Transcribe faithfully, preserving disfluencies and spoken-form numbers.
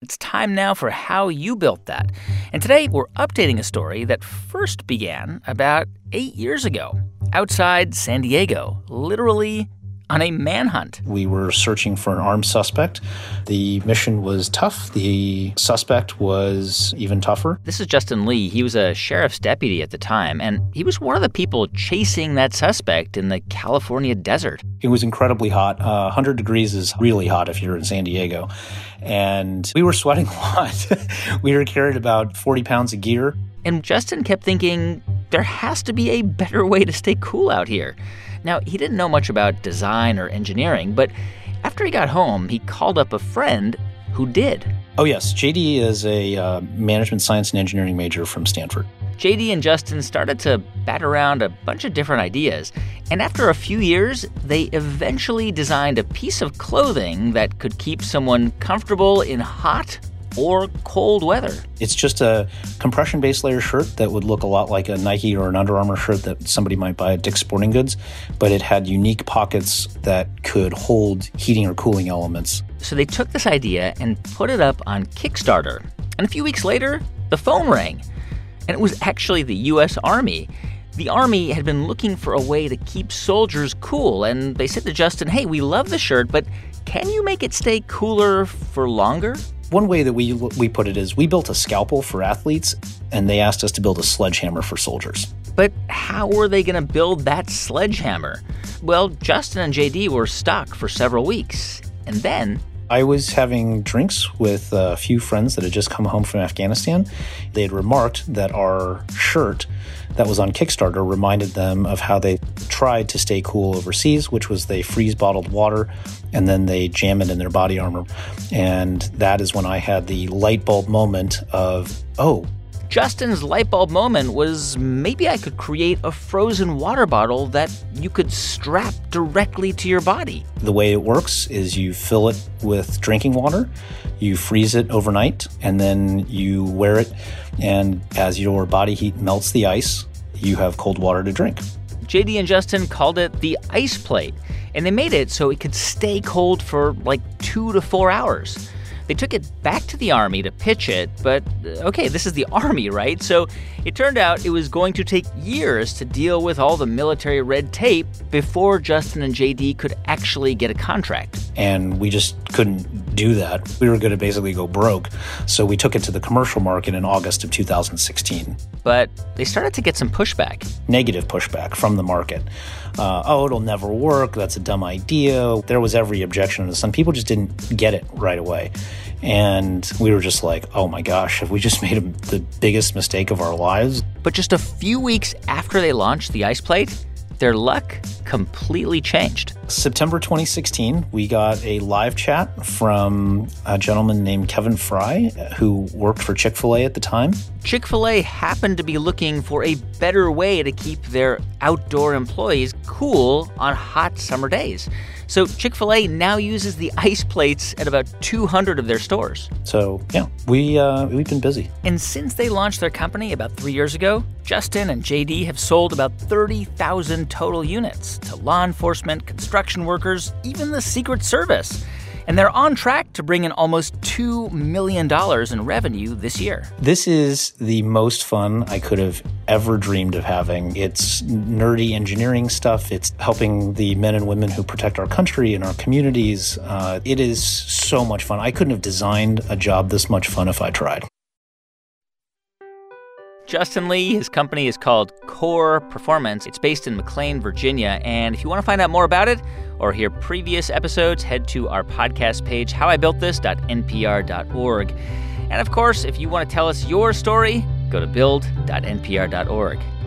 It's time now for how you built that. And today we're updating a story that first began about eight years ago outside San Diego, literally on a manhunt. We were searching for an armed suspect. The mission was tough. The suspect was even tougher. This is Justin Lee. He was a sheriff's deputy at the time, and he was one of the people chasing that suspect in the California desert. It was incredibly hot. Uh, one hundred degrees is really hot if you're in San Diego. And we were sweating a lot. We were carrying about forty pounds of gear. And Justin kept thinking, there has to be a better way to stay cool out here. Now, he didn't know much about design or engineering, but after he got home, he called up a friend who did. Oh, yes. J D is a uh, management science and engineering major from Stanford. J D and Justin started to bat around a bunch of different ideas, and after a few years, they eventually designed a piece of clothing that could keep someone comfortable in hot or cold weather. It's just a compression base layer shirt that would look a lot like a Nike or an Under Armour shirt that somebody might buy at Dick's Sporting Goods, but it had unique pockets that could hold heating or cooling elements. So they took this idea and put it up on Kickstarter. And a few weeks later, the phone rang. And it was actually the U S Army. The Army had been looking for a way to keep soldiers cool, and they said to Justin, hey, we love the shirt, but can you make it stay cooler for longer? One way that we we put it is we built a scalpel for athletes, and they asked us to build a sledgehammer for soldiers. But how were they going to build that sledgehammer? Well, Justin and J D were stuck for several weeks. And then I was having drinks with a few friends that had just come home from Afghanistan. They had remarked that our shirt that was on Kickstarter reminded them of how they tried to stay cool overseas, which was they freeze bottled water and then they jam it in their body armor. And that is when I had the light bulb moment of, oh. Justin's light bulb moment was maybe I could create a frozen water bottle that you could strap directly to your body. The way it works is you fill it with drinking water, you freeze it overnight, and then you wear it. And as your body heat melts the ice, you have cold water to drink. J D and Justin called it the ice plate, and they made it so it could stay cold for like two to four hours. They took it back to the Army to pitch it, but okay, this is the Army, right? So it turned out it was going to take years to deal with all the military red tape before Justin and J D could actually get a contract. And we just couldn't do that. We were going to basically go broke. So we took it to the commercial market in August of two thousand sixteen. But they started to get some pushback. Negative pushback from the market. Uh, oh, it'll never work. That's a dumb idea. There was every objection to this. Some people just didn't get it right away. And we were just like, oh my gosh, have we just made a, the biggest mistake of our lives? But just a few weeks after they launched the ice plate, their luck completely changed. September twenty sixteen, we got a live chat from a gentleman named Kevin Fry, who worked for Chick-fil-A at the time. Chick-fil-A happened to be looking for a better way to keep their outdoor employees cool on hot summer days. So Chick-fil-A now uses the ice plates at about two hundred of their stores. So, yeah, we, uh, we've been busy. And since they launched their company about three years ago, Justin and J D have sold about thirty thousand total units to law enforcement, construction workers, even the Secret Service. And they're on track to bring in almost two million dollars in revenue this year. This is the most fun I could have ever dreamed of having. It's nerdy engineering stuff. It's helping the men and women who protect our country and our communities. Uh, it is so much fun. I couldn't have designed a job this much fun if I tried. Justin Lee, his company is called Core Performance. It's based in McLean, Virginia. And if you want to find out more about it or hear previous episodes, head to our podcast page, how I built this dot n p r dot org. And of course, if you want to tell us your story, go to build dot n p r dot org.